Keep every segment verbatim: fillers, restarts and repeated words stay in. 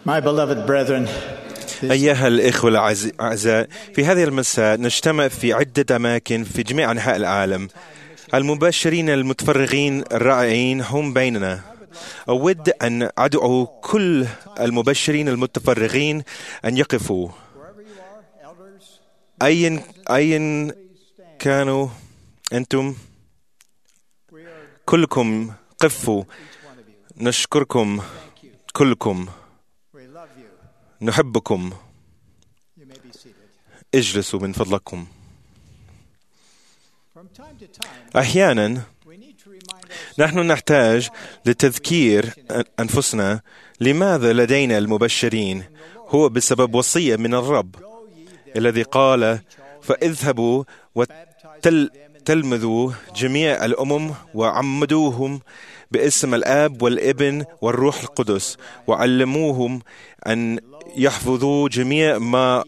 My beloved brethren, أيها الإخوة الأعزاء، في هذه المساء نجتمع في عدة أماكن في جميع أنحاء العالم. المبشرين المتفرغين الرائعين هم بيننا. أود أن أدعو كل المبشرين المتفرغين أن يقفوا أين أين كانوا أنتم. كلكم قفوا. نشكركم كلكم. نحبكم. اجلسوا من فضلكم. أحيانا نحن نحتاج لتذكير أنفسنا لماذا لدينا المبشرين. هو بسبب وصية من الرب الذي قال: فاذهبوا وتلمذوا جميع الأمم وعمدوهم باسم الآب والابن والروح القدس وعلموهم أن يحفظوا جميع ما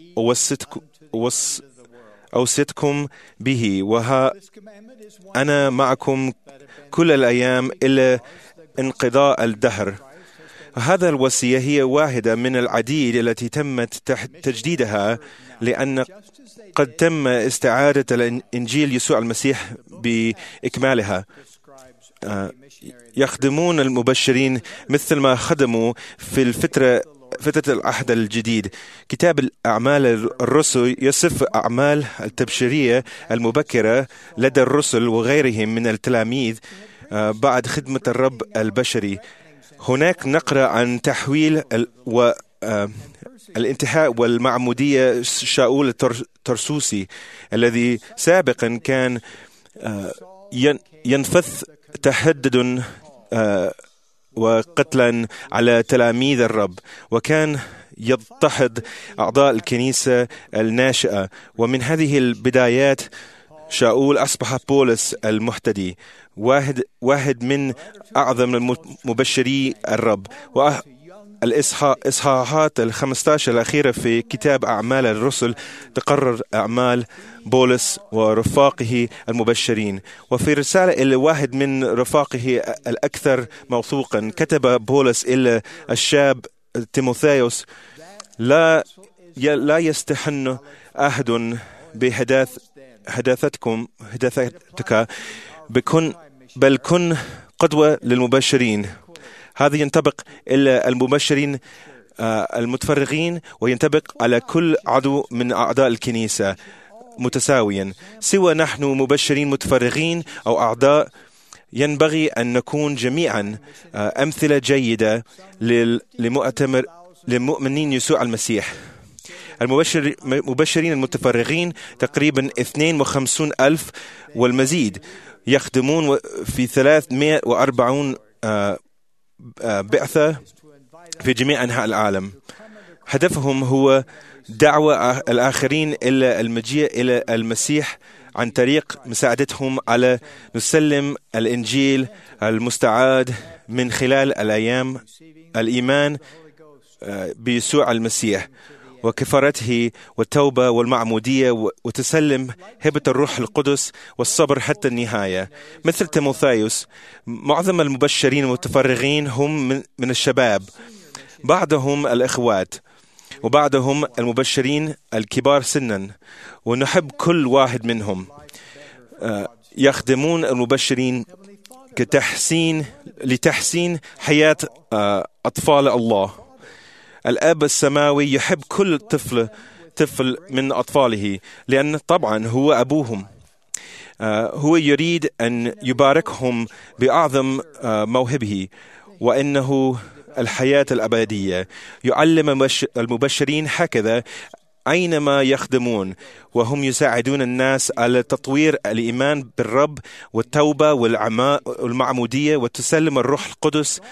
أوصيتكم به، وها أنا معكم كل الأيام إلى انقضاء الدهر. هذا الوصية هي واحدة من العديد التي تم تجديدها، لأن قد تم استعادة الإنجيل يسوع المسيح بإكمالها. يخدمون المبشرين مثل ما خدموا في الفترة فترة العهد الجديد. كتاب الأعمال الرسل يصف أعمال التبشيرية المبكرة لدى الرسل وغيرهم من التلاميذ بعد خدمة الرب البشري. هناك نقرأ عن تحويل والانتهاء والمعمودية شاول الترسوسي الذي سابقا كان ينفث تهدد وقتلا على تلاميذ الرب، وكان يضطهد أعضاء الكنيسة الناشئة. ومن هذه البدايات شاول أصبح بولس المهتدي، واحد واحد من أعظم مبشري الرب. والإصحاحات الخمسة عشر الأخيرة في كتاب أعمال الرسل تقرر أعمال بولس ورفاقه المبشرين. وفي رسالة إلى واحد من رفاقه الأكثر موثوقا كتب بولس إلى الشاب تيموثاوس: لا لا يستحن أحد بحداث حداثتكم حداثتك بكن بل كن قدوة للمبشرين. هذا ينطبق إلى المبشرين المتفرغين وينطبق على كل عضو من أعضاء الكنيسة متساويا. سواء نحن مبشرين متفرغين أو أعضاء، ينبغي أن نكون جميعا أمثلة جيدة لمؤتمر لمؤمنين يسوع المسيح. المبشرين المتفرغين تقريبا اثنين وخمسون ألف والمزيد، يخدمون في ثلاثمائة وأربعين بعثة في جميع أنحاء العالم. هدفهم هو دعوة الآخرين إلى المجيء إلى المسيح عن طريق مساعدتهم على نسلم الإنجيل المستعاد من خلال الأيام الإيمان بيسوع المسيح وكفارته والتوبة والمعمودية وتسلم هبة الروح القدس والصبر حتى النهاية. مثل تيموثاوس، معظم المبشرين المتفرغين هم من الشباب، بعضهم الإخوات، وبعضهم المبشرين الكبار سنا، ونحب كل واحد منهم. يخدمون المبشرين كتحسين لتحسين حياة أطفال الله. الأب السماوي يحب كل طفل طفل من أطفاله، لأن طبعا هو أبوهم. هو يريد أن يباركهم بأعظم موهبه، وإنه الحياة الأبدية. يعلم المبشرين هكذا أينما يخدمون، وهم يساعدون الناس على تطوير الإيمان بالرب والتوبة والمعمودية وتسلم الروح القدس،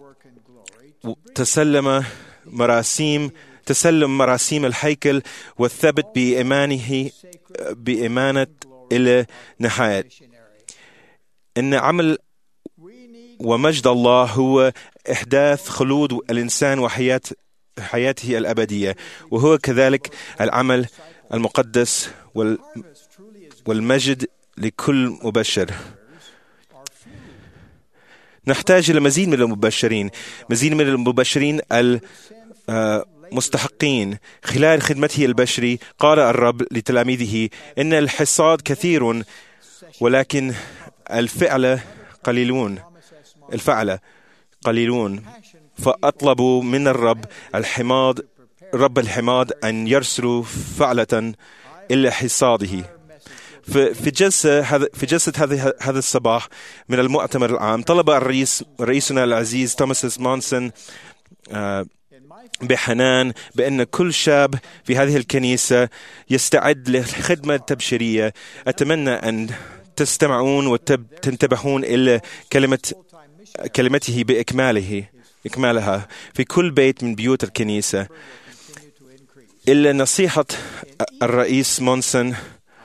تسلم مراسيم تسلم مراسيم الهيكل والثبت بإيمانه بإيمانة إلى نهاية. إن عمل ومجد الله هو إحداث خلود الإنسان وحياة حياته الأبدية، وهو كذلك العمل المقدس والمجد لكل مبشر. نحتاج إلى مزيد من المبشرين، مزيد من المبشرين مستحقين. خلال خدمته البشري قال الرب لتلاميذه إن الحصاد كثير ولكن الفعل قليلون الفعل قليلون فأطلبوا من الرب الحماد رب الحماد أن يرسلوا فعلة إلى حصاده. في جلسة في جلسة هذه هذا الصباح من المؤتمر العام طلب الرئيس رئيسنا العزيز توماس مونسون بحنان بأن كل شاب في هذه الكنيسة يستعد للخدمة التبشيرية. أتمنى أن تستمعون وتنتبهون إلى كلمة كلمته بإكماله إكمالها في كل بيت من بيوت الكنيسة. إلا نصيحة الرئيس مونسون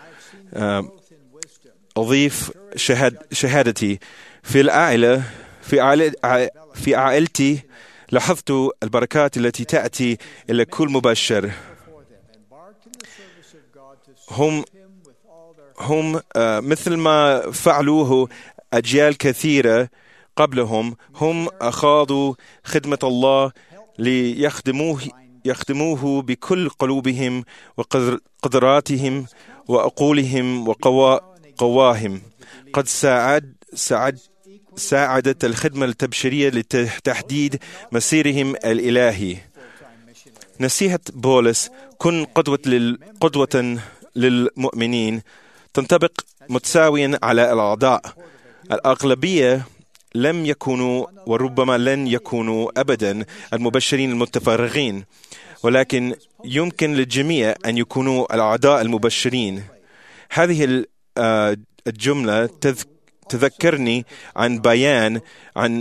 أضيف شهاد شهادتي في العائلة في عائلة في عائلتي لاحظت البركات التي تأتي إلى كل مبشر. هم هم مثل ما فعلوه أجيال كثيرة قبلهم، هم أخاضوا خدمة الله ليخدموه يخدموه بكل قلوبهم وقدراتهم وعقولهم وقواهم. قد ساعد ساعد ساعدت الخدمة التبشيرية لتحديد مسيرهم الإلهي. نصيحة بولس كن قدوة لل... قدوة للمؤمنين تنطبق متساويا على الأعضاء. الأغلبية لم يكونوا وربما لن يكونوا أبدا المبشرين المتفرغين، ولكن يمكن للجميع أن يكونوا الأعضاء المبشرين. هذه الجملة تذكرني عن بيان عن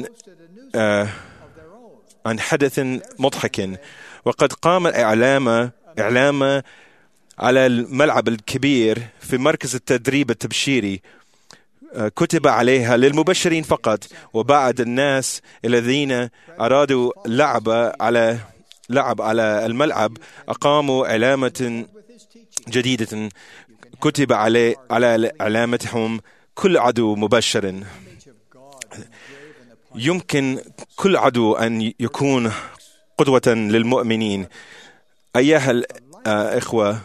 عن حدث مضحك. وقد قام الإعلام إعلام على الملعب الكبير في مركز التدريب التبشيري، كتب عليها للمبشرين فقط، وبعد الناس الذين أرادوا لعب على لعب على الملعب أقاموا علامة جديدة كتب عليه على علامتهم كل عدو مبشر. يمكن كل عدو أن يكون قدوة للمؤمنين. أيها الإخوة،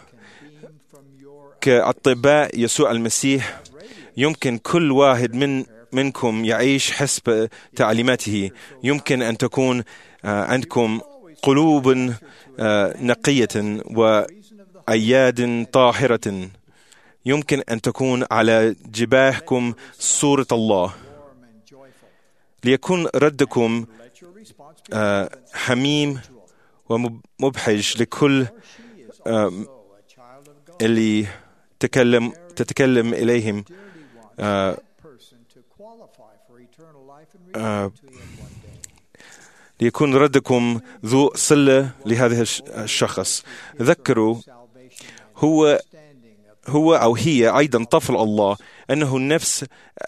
كأطباء يسوع المسيح يمكن كل واحد من منكم يعيش حسب تعليماته. يمكن أن تكون عندكم قلوب نقية وأياد طاهرة. يمكن أن تكون على جباهكم صورة الله. ليكون ردكم حميم ومبهج لكل اللي تكلم تتكلم إليهم. آه آه ليكون ردكم ذو صلة لهذا الشخص. ذكروا هو هو أو هي أيضا طفل الله، أنه نفس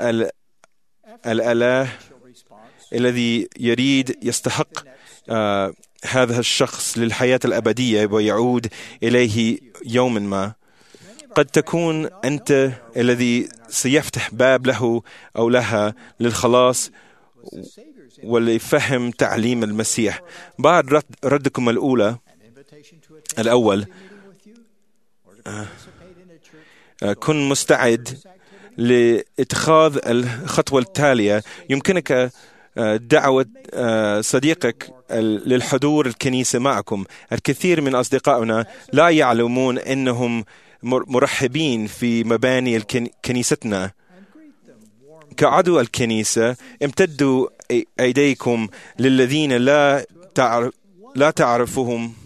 الإله الذي يريد يستحق آه هذا الشخص للحياة الأبدية ويعود إليه يوما ما. قد تكون أنت الذي سيفتح باب له أو لها للخلاص ولفهم تعليم المسيح. بعد رد ردكم الأولى الأول آه كن مستعد لاتخاذ الخطوة التالية. يمكنك دعوة صديقك للحضور الكنيسة معكم. الكثير من أصدقائنا لا يعلمون أنهم مرحبين في مباني كنيستنا. كعضو الكنيسة امتدوا أيديكم للذين لا تعرف لا تعرفهم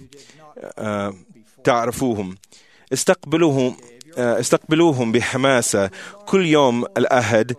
تعرفوهم استقبلوهم استقبلوهم بحماسة. كل يوم الأحد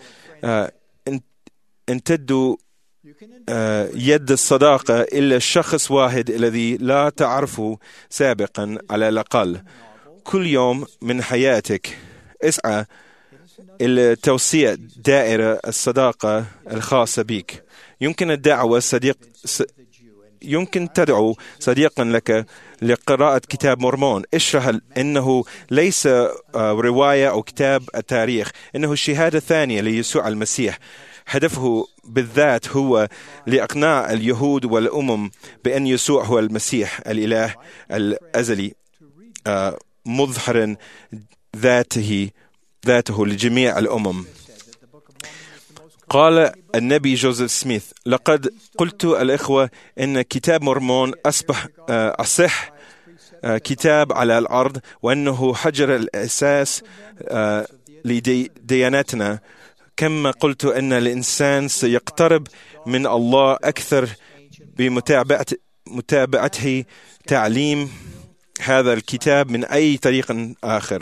امتدوا يد الصداقة إلى شخص واحد الذي لا تعرفه سابقا على الأقل. كل يوم من حياتك اسعى إلى توسيع دائرة الصداقة الخاصة بك. يمكن الدعوة صديق يمكن تدعو صديقا لك لقراءة كتاب مورمون. اشرح أنه ليس رواية أو كتاب التاريخ، إنه الشهادة الثانية ليسوع المسيح. هدفه بالذات هو لإقناع اليهود والأمم بأن يسوع هو المسيح الإله الأزلي مظهرا ذاته ذاته لجميع الأمم. قال النبي جوزيف سميث: لقد قلت الإخوة إن كتاب مورمون أصبح أصح كتاب على الأرض، وأنه حجر الأساس لديانتنا. كما قلت أن الإنسان سيقترب من الله أكثر بمتابعته تعليم هذا الكتاب من أي طريق آخر.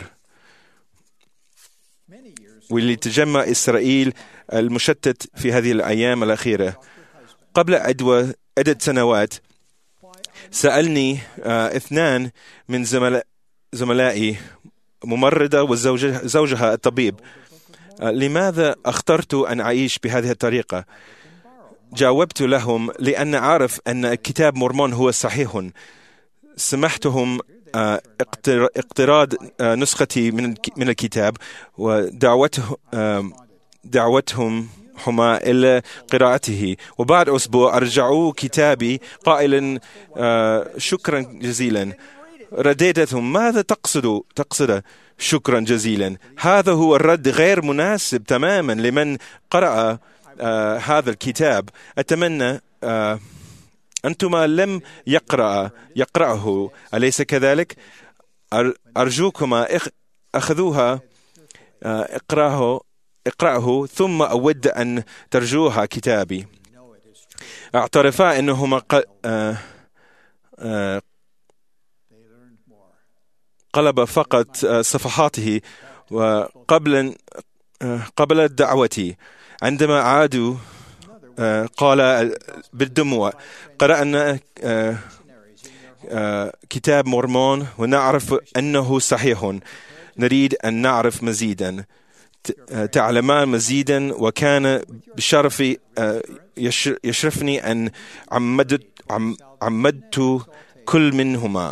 ولتجمع إسرائيل المشتت في هذه الأيام الأخيرة. قبل عدة سنوات سألني آه اثنان من زملاء زملائي، ممرضة وزوجها الطبيب، آه لماذا اخترت أن أعيش بهذه الطريقة؟ جاوبت لهم: لأن أعرف أن كتاب مورمون هو صحيح. سمحتهم آه اقتراض آه نسختي من من الكتاب، ودعوته آه دعوتهم هما إلى قراءته. وبعد أسبوع أرجعوا كتابي قائلا آه شكرا جزيلا. رديتهم: ماذا تقصد تقصد شكرا جزيلا؟ هذا هو الرد غير مناسب تماما لمن قرأ آه هذا الكتاب. أتمنى آه أنتما لم يقرأ يقرأه، أليس كذلك؟ أرجوكما أخذوها آه اقرأه اقرأه ثم أود أن ترجوها كتابي. اعترفا أنهما قلب فقط صفحاته وقبل قبل دعوتي. عندما عادوا قال بالدموع: قرأنا كتاب مورمون ونعرف أنه صحيح، نريد أن نعرف مزيدا، تعلمان مزيدا. وكان بشرفي يشرفني أن عمدت عمدت كل منهما.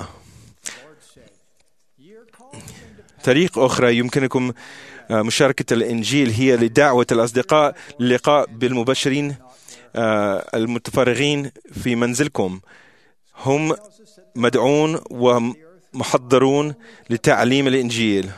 طريق أخرى يمكنكم مشاركة الإنجيل هي لدعوة الأصدقاء للقاء بالمبشرين المتفرغين في منزلكم. هم مدعون ومحضرون لتعليم الإنجيل.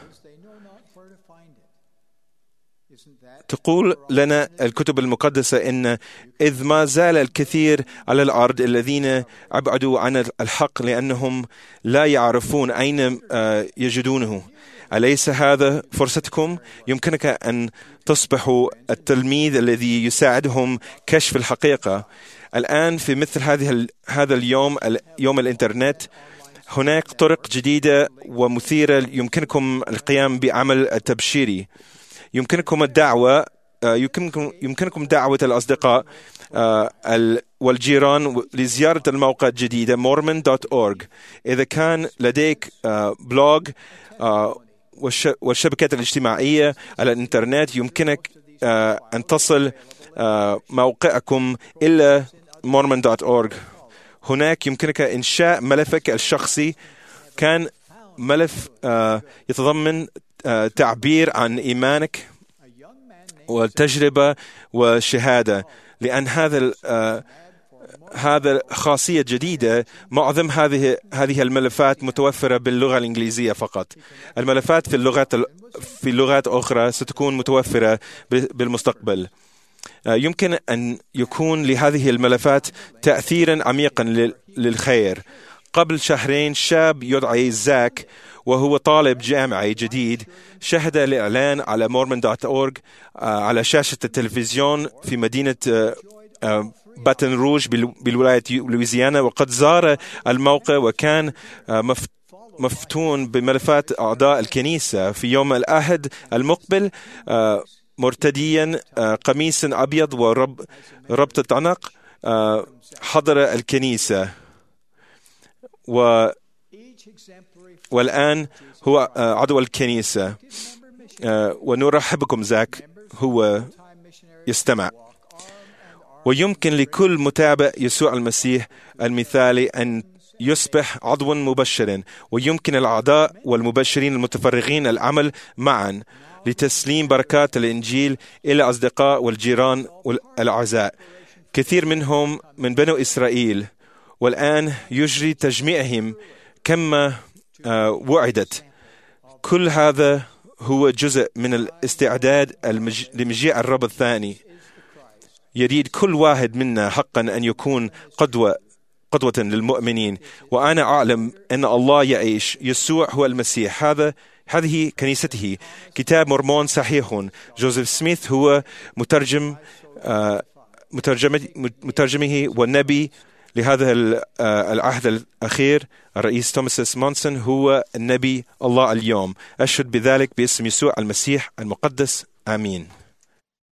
تقول لنا الكتب المقدسة إن إذ ما زال الكثير على الأرض الذين أبعدوا عن الحق لأنهم لا يعرفون أين يجدونه. أليس هذا فرصتكم؟ يمكنك أن تصبحوا التلميذ الذي يساعدهم كشف الحقيقة. الآن في مثل هذه هذا اليوم يوم الإنترنت هناك طرق جديدة ومثيرة يمكنكم القيام بعمل التبشيري. يمكنكم الدعوة يمكنكم يمكنكم دعوة الأصدقاء والجيران لزيارة الموقع الجديد مورمون دوت أورج. إذا كان لديك بلوج والشبكات الاجتماعية على الإنترنت يمكنك أن تصل موقعكم إلى مورمون دوت أورج. هناك يمكنك إنشاء ملفك الشخصي. كان ملف يتضمن تعبير عن إيمانك والتجربة والشهادة، لأن هذا هذا خاصية جديدة. معظم هذه هذه الملفات متوفرة باللغة الإنجليزية فقط. الملفات في اللغات في لغات أخرى ستكون متوفرة بالمستقبل. يمكن أن يكون لهذه الملفات تأثيرا عميقا للخير. قبل شهرين شاب يدعى زاك وهو طالب جامعي جديد شاهد الإعلان على مورمون دوت أورج على شاشة التلفزيون في مدينة باتن روج بالولاية لويزيانا، وقد زار الموقع وكان مفتون بملفات أعضاء الكنيسة. في يوم الأحد المقبل مرتديا قميص أبيض وربطة عنق حضر الكنيسة، و والآن هو عضو الكنيسة. ونرحبكم زاك، هو يستمع. ويمكن لكل متابع يسوع المسيح المثالي أن يصبح عضوا مبشرا، ويمكن الأعضاء والمبشرين المتفرغين العمل معا لتسليم بركات الإنجيل إلى أصدقاء والجيران والأعزاء. كثير منهم من بنو إسرائيل، والآن يجري تجميعهم كما وعدت. كل هذا هو جزء من الاستعداد المج... لمجيء الرب الثاني. يريد كل واحد منا حقا أن يكون قدوة قدوة للمؤمنين، وأنا أعلم أن الله يعيش. يسوع هو المسيح. هذا هذه كنيسته. كتاب مورمون صحيح. جوزيف سميث هو مترجم آه مترجمه مترجمه والنبي لهذا العهد الأخير. الرئيس توماس مونسون هو النبي الله اليوم. أشهد بذلك باسم يسوع المسيح المقدس. آمين.